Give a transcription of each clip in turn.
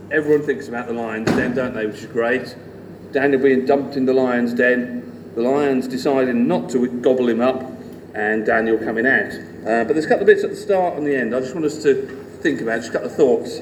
everyone thinks about the lion's den, don't they, which is great. Daniel being dumped in the lion's den, the lions deciding not to gobble him up, and Daniel coming out. But there's a couple of bits at the start and the end I just want us to think about, just a couple of thoughts.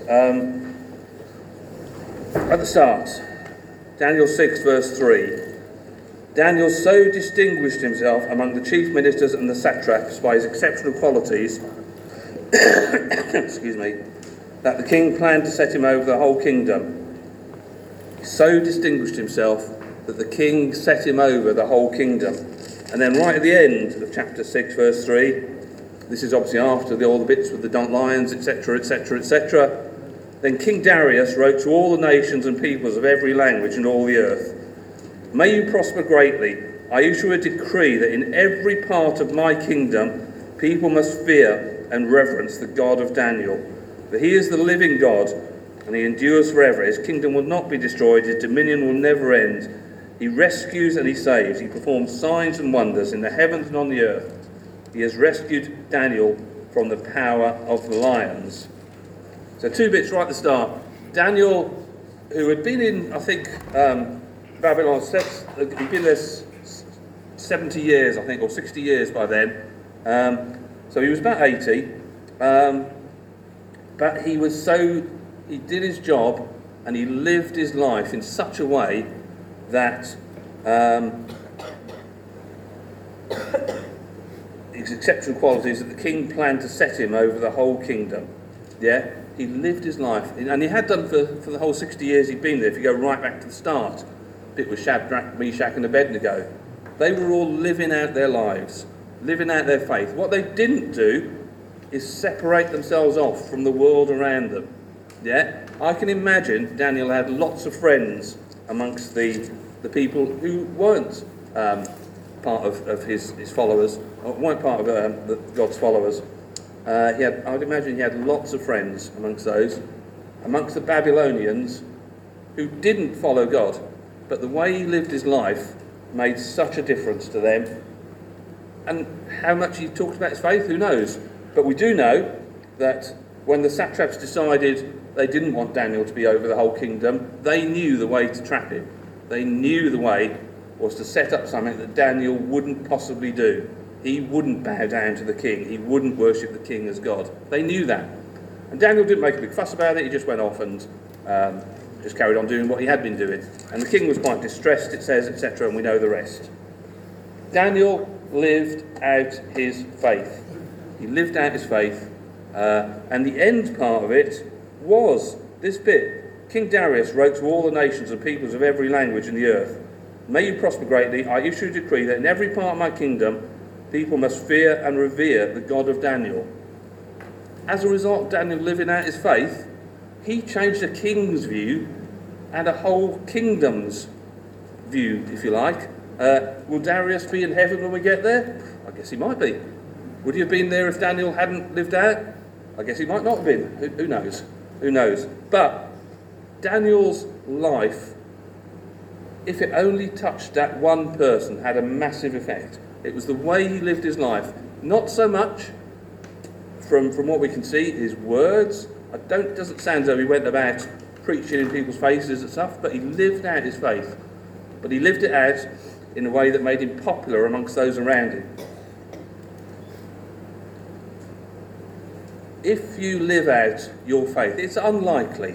At the start, Daniel 6 verse 3. Daniel so distinguished himself among the chief ministers and the satraps by his exceptional qualities excuse me, that the king planned to set him over the whole kingdom. He so distinguished himself that the king set him over the whole kingdom. And then right at the end of chapter 6 verse 3, this is obviously after all the bits with the lions, etc, etc, etc. Then King Darius wrote to all the nations and peoples of every language and all the earth, "May you prosper greatly. I issue a decree that in every part of my kingdom people must fear and reverence the God of Daniel. For he is the living God, and he endures forever. His kingdom will not be destroyed, his dominion will never end. He rescues and he saves. He performs signs and wonders in the heavens and on the earth. He has rescued Daniel from the power of the lions." So 2 bits right at the start. Daniel, who had been in, I think, Babylon, he'd been there 70 years, I think, or 60 years by then. So he was about 80. But he did his job and he lived his life in such a way that his exceptional qualities that the king planned to set him over the whole kingdom. Yeah, he lived his life, and he had done for the whole 60 years he'd been there. If you go right back to the start, bit with Shadrach, Meshach and Abednego, they were all living out their lives, living out their faith. What they didn't do is separate themselves off from the world around them. Yeah, I can imagine Daniel had lots of friends amongst the people who weren't part of his followers, or weren't part of God's followers. I'd imagine he had lots of friends amongst those, amongst the Babylonians who didn't follow God, but the way he lived his life made such a difference to them. And how much he talked about his faith, who knows? But we do know that when the satraps decided they didn't want Daniel to be over the whole kingdom, they knew the way to trap him. They knew the way was to set up something that Daniel wouldn't possibly do. He wouldn't bow down to the king. He wouldn't worship the king as God. They knew that. And Daniel didn't make a big fuss about it. He just went off and just carried on doing what he had been doing. And the king was quite distressed, it says, etc., and we know the rest. Daniel lived out his faith. He lived out his faith. And the end part of it was this bit. King Darius wrote to all the nations and peoples of every language in the earth, "May you prosper greatly. I issue a decree that in every part of my kingdom people must fear and revere the God of Daniel." As a result of Daniel living out his faith, he changed the king's view and a whole kingdom's view, if you like. Will Darius be in heaven when we get there? I guess he might be. Would he have been there if Daniel hadn't lived out? I guess he might not have been. Who knows? Who knows? But Daniel's life, if it only touched that one person, had a massive effect. It was the way he lived his life. Not so much, from what we can see, his words. It doesn't sound as though he went about preaching in people's faces and stuff, but he lived out his faith. But he lived it out in a way that made him popular amongst those around him. If you live out your faith, it's unlikely,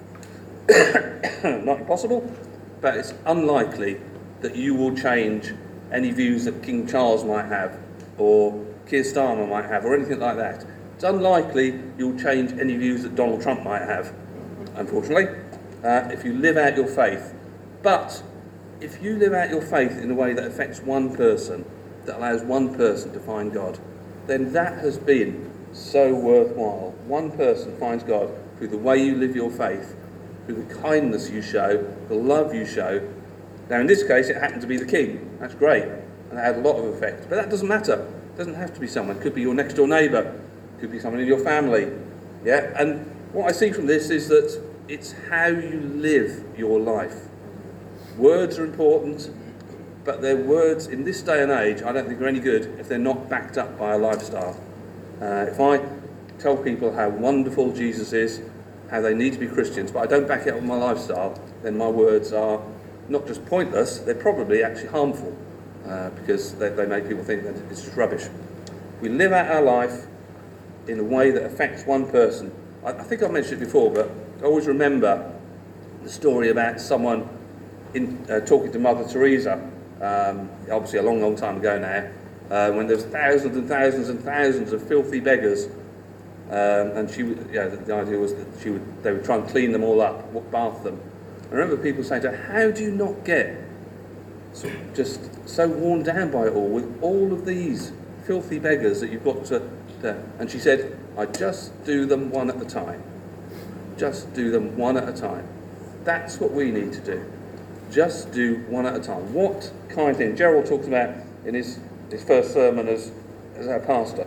not impossible, but it's unlikely that you will change any views that King Charles might have, or Keir Starmer might have, or anything like that. It's unlikely you'll change any views that Donald Trump might have, unfortunately, if you live out your faith. But if you live out your faith in a way that affects one person, that allows one person to find God, then that has been so worthwhile. One person finds God through the way you live your faith, through the kindness you show, the love you show. Now in this case it happened to be the king. That's great, and that had a lot of effect. But that doesn't matter. It doesn't have to be someone. It could be your next door neighbour. It could be someone in your family. Yeah. And what I see from this is that it's how you live your life. Words are important, but their words in this day and age I don't think are any good if they're not backed up by a lifestyle. If I tell people how wonderful Jesus is, how they need to be Christians, but I don't back it up with my lifestyle, then my words are not just pointless, they're probably actually harmful, because they make people think that it's just rubbish. We live out our life in a way that affects one person. I think I've mentioned it before, but I always remember the story about someone talking to Mother Teresa, obviously a long, long time ago now, when there was thousands and thousands and thousands of filthy beggars, and the idea was that they would try and clean them all up, bath them. I remember people saying to her, "How do you not get just so worn down by it all, with all of these filthy beggars that you've got to..." And she said, "I just do them one at a time. Just do them one at a time." That's what we need to do. Just do one at a time. What kind of thing? Gerald talks about in his first sermon as our pastor,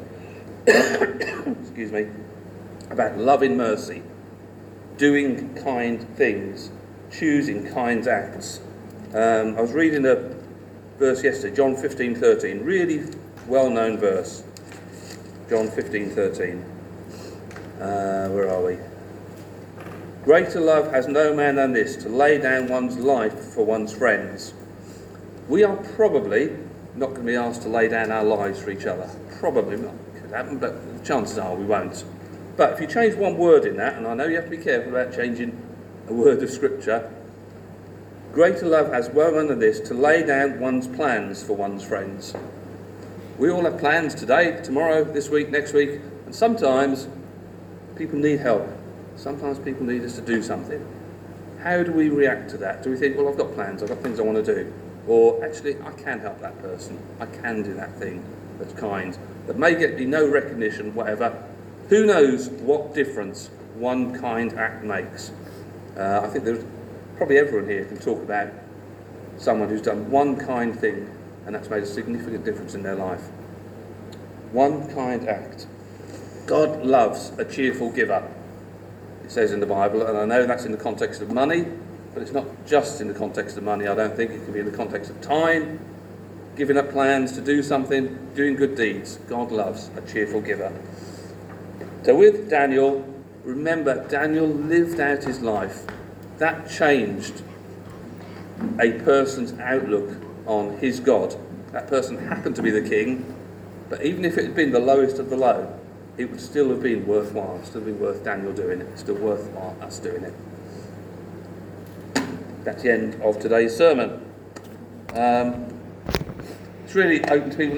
excuse me, about loving mercy, doing kind things, choosing kind acts. I was reading a verse yesterday, John 15:13, really well-known verse. John 15:13. Where are we? Greater love has no man than this, to lay down one's life for one's friends. We are probably not going to be asked to lay down our lives for each other. Probably not. Could happen, but the chances are we won't. But if you change one word in that, and I know you have to be careful about changing a word of Scripture, greater love has no man than this, to lay down one's plans for one's friends. We all have plans today, tomorrow, this week, next week, and sometimes people need help. Sometimes people need us to do something. How do we react to that? Do we think, well, I've got plans, I've got things I want to do? Or actually, I can help that person. I can do that thing that's kind, that may get me no recognition, whatever. Who knows what difference one kind act makes? I think there's probably everyone here can talk about someone who's done one kind thing and that's made a significant difference in their life. One kind act. God loves a cheerful giver, it says in the Bible, and I know that's in the context of money, but it's not just in the context of money, I don't think. It can be in the context of time, giving up plans to do something, doing good deeds. God loves a cheerful giver. So with Daniel, remember, Daniel lived out his life. That changed a person's outlook on his God. That person happened to be the king, but even if it had been the lowest of the low, it would still have been worthwhile, still be worth Daniel doing it, still worthwhile us doing it. That's the end of today's sermon. It's really open to people